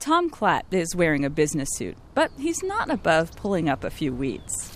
Tom Klatt is wearing a business suit, but he's not above pulling up a few weeds.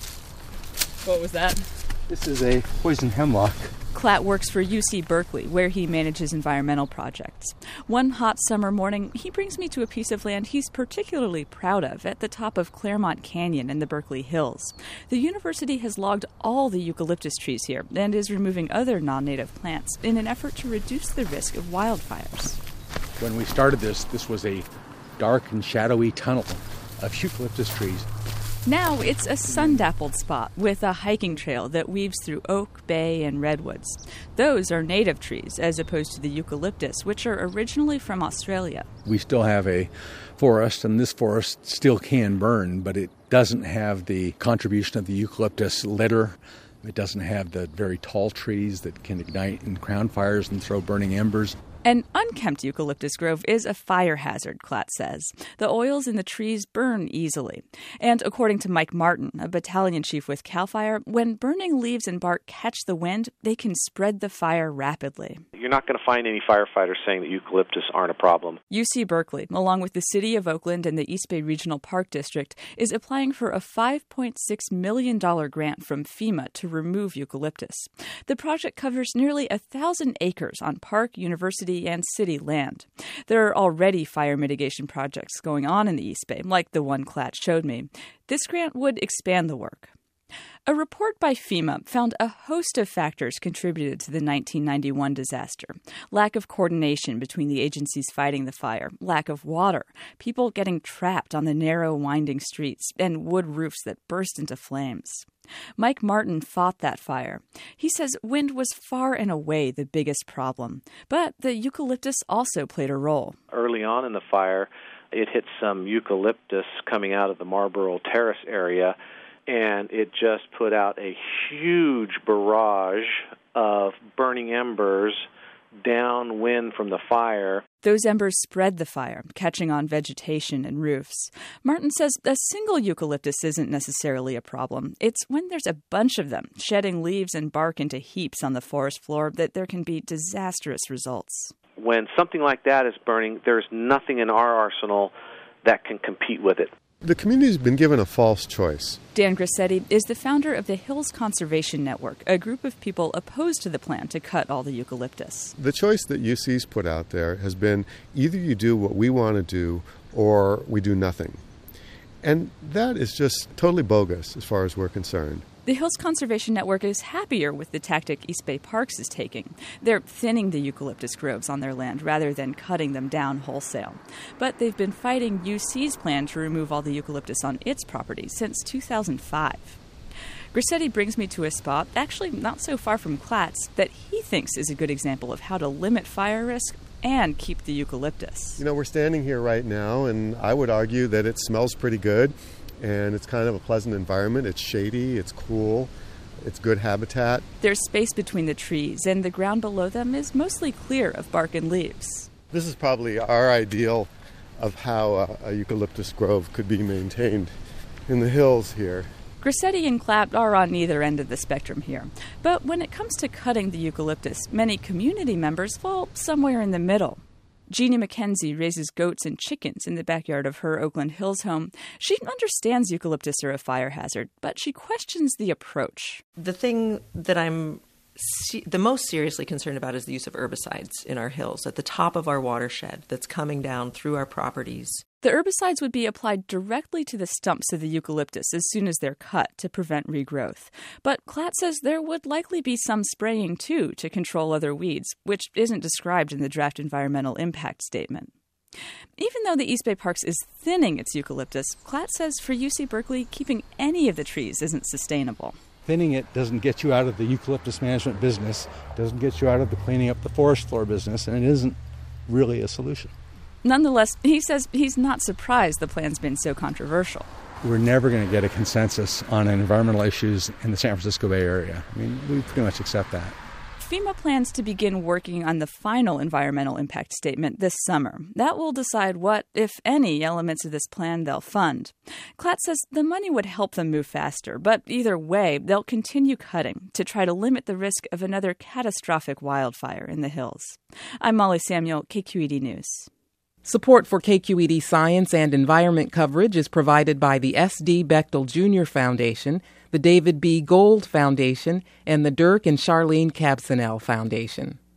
What was that? This is a poison hemlock. Klatt works for UC Berkeley, where he manages environmental projects. One hot summer morning, he brings me to a piece of land he's particularly proud of at the top of Claremont Canyon in the Berkeley Hills. The university has logged all the eucalyptus trees here and is removing other non-native plants in an effort to reduce the risk of wildfires. When we started this was a dark and shadowy tunnel of eucalyptus trees. Now it's a sun-dappled spot with a hiking trail that weaves through oak, bay, and redwoods. Those are native trees as opposed to the eucalyptus, which are originally from Australia. We still have a forest, and this forest still can burn, but it doesn't have the contribution of the eucalyptus litter. It doesn't have the very tall trees that can ignite in crown fires and throw burning embers. An unkempt eucalyptus grove is a fire hazard, Klatt says. The oils in the trees burn easily. And according to Mike Martin, a battalion chief with CAL FIRE, when burning leaves and bark catch the wind, they can spread the fire rapidly. You're not going to find any firefighters saying that eucalyptus aren't a problem. UC Berkeley, along with the City of Oakland and the East Bay Regional Park District, is applying for a $5.6 million grant from FEMA to remove eucalyptus. The project covers nearly 1,000 acres on park, university, and city land. There are already fire mitigation projects going on in the East Bay, like the one Klatt showed me. This grant would expand the work. A report by FEMA found a host of factors contributed to the 1991 disaster. Lack of coordination between the agencies fighting the fire, lack of water, people getting trapped on the narrow, winding streets, and wood roofs that burst into flames. Mike Martin fought that fire. He says wind was far and away the biggest problem, but the eucalyptus also played a role. Early on in the fire, it hit some eucalyptus coming out of the Marlboro Terrace area, and it just put out a huge barrage of burning embers downwind from the fire. Those embers spread the fire, catching on vegetation and roofs. Martin says a single eucalyptus isn't necessarily a problem. It's when there's a bunch of them, shedding leaves and bark into heaps on the forest floor, that there can be disastrous results. When something like that is burning, there's nothing in our arsenal that can compete with it. The community's been given a false choice. Dan Grissetti is the founder of the Hills Conservation Network, a group of people opposed to the plan to cut all the eucalyptus. The choice that UC's put out there has been either you do what we want to do or we do nothing. And that is just totally bogus as far as we're concerned. The Hills Conservation Network is happier with the tactic East Bay Parks is taking. They're thinning the eucalyptus groves on their land rather than cutting them down wholesale. But they've been fighting UC's plan to remove all the eucalyptus on its property since 2005. Grissetti brings me to a spot, actually not so far from Klatt's, that he thinks is a good example of how to limit fire risk and keep the eucalyptus. You know, we're standing here right now, and I would argue that it smells pretty good. And it's kind of a pleasant environment. It's shady, it's cool, it's good habitat. There's space between the trees, and the ground below them is mostly clear of bark and leaves. This is probably our ideal of how a eucalyptus grove could be maintained in the hills here. Grissetti and Klatt are on either end of the spectrum here. But when it comes to cutting the eucalyptus, many community members fall somewhere in the middle. Jeannie McKenzie raises goats and chickens in the backyard of her Oakland Hills home. She understands eucalyptus are a fire hazard, but she questions the approach. The thing that I'm the most seriously concerned about is the use of herbicides in our hills at the top of our watershed that's coming down through our properties. The herbicides would be applied directly to the stumps of the eucalyptus as soon as they're cut to prevent regrowth. But Klatt says there would likely be some spraying, too, to control other weeds, which isn't described in the draft environmental impact statement. Even though the East Bay Parks is thinning its eucalyptus, Klatt says for UC Berkeley, keeping any of the trees isn't sustainable. Thinning it doesn't get you out of the eucalyptus management business, doesn't get you out of the cleaning up the forest floor business, and it isn't really a solution. Nonetheless, he says he's not surprised the plan's been so controversial. We're never going to get a consensus on environmental issues in the San Francisco Bay Area. I mean, we pretty much accept that. FEMA plans to begin working on the final environmental impact statement this summer. That will decide what, if any, elements of this plan they'll fund. Klatt says the money would help them move faster, but either way, they'll continue cutting to try to limit the risk of another catastrophic wildfire in the hills. I'm Molly Samuel, KQED News. Support for KQED Science and Environment coverage is provided by the S.D. Bechtel Jr. Foundation, the David B. Gold Foundation, and the Dirk and Charlene Kabsanel Foundation.